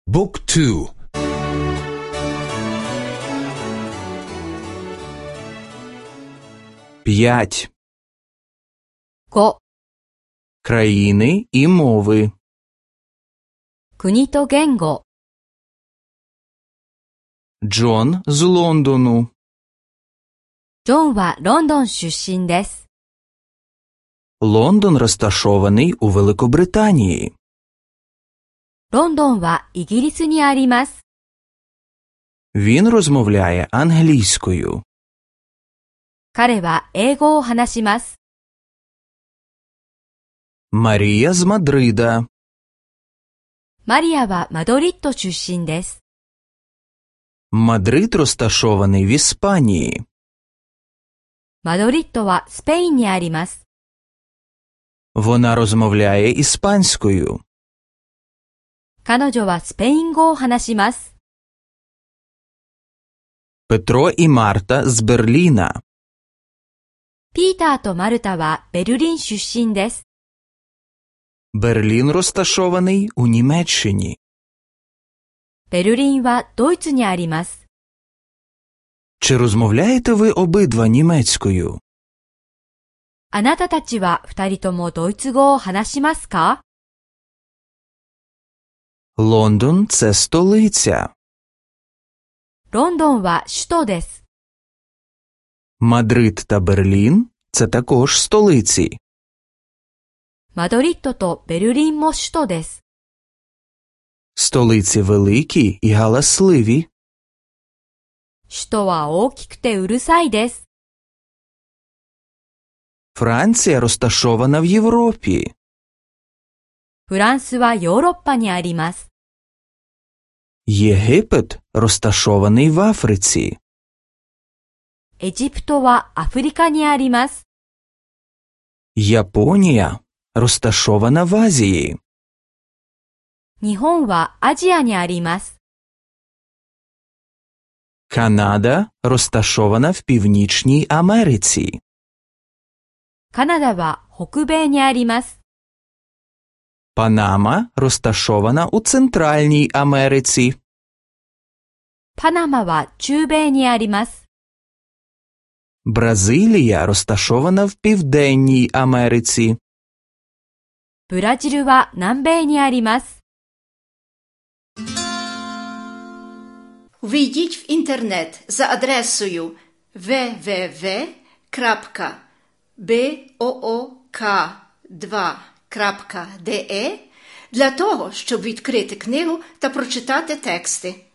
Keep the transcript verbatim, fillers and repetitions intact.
Book two. П'ять. ご. Країни і мови. 国と言語。 Джон з Лондону. ジョンはロンドン出身です。 Лондон розташований у Великобританії. ロンドンはイギリスにあります。 Він розмовляє англійською. 彼は英語を話します。 Марія з Мадрида. マリアはマドリッド出身です。 Мадрид розташований в Іспанії. マドリッドはスペインにあります。 Вона розмовляє іспанською. 彼女はスペイン語を話します。 Петро і Марта з Берліна. ピーターとマルタはベルリン出身です。 Берлін розташований у Німеччині. ベルリンはドイツにあります。 Чи розмовляєте ви обидва німецькою? あなたたちは二人ともドイツ語を話しますか? Лондон – це столиця. ロンドンは首都です。 Мадрид та Берлін – це також столиці. マドリッドとベルリンも首都です。 Столиці великі і галасливі. 首都は大きくてうるさいです。 Франція розташована в Європі. フランスはヨーロッパにあります。 Єгипет розташований в Африці. エジプトはアフリカにあります。 Японія розташована в Азії. 日本はアジアにあります。 Канада розташована в Північній Америці. カナダは北米にあります。 Панама розташована у Центральній Америці. パナマは中米にあります。 Бразилія розташована в Південній Америці. ブラジルは南米にあります。 Ввійдіть в інтернет за адресою дабл ю дабл ю дабл ю крапка буок два крапка де для того, щоб відкрити книгу та прочитати тексти.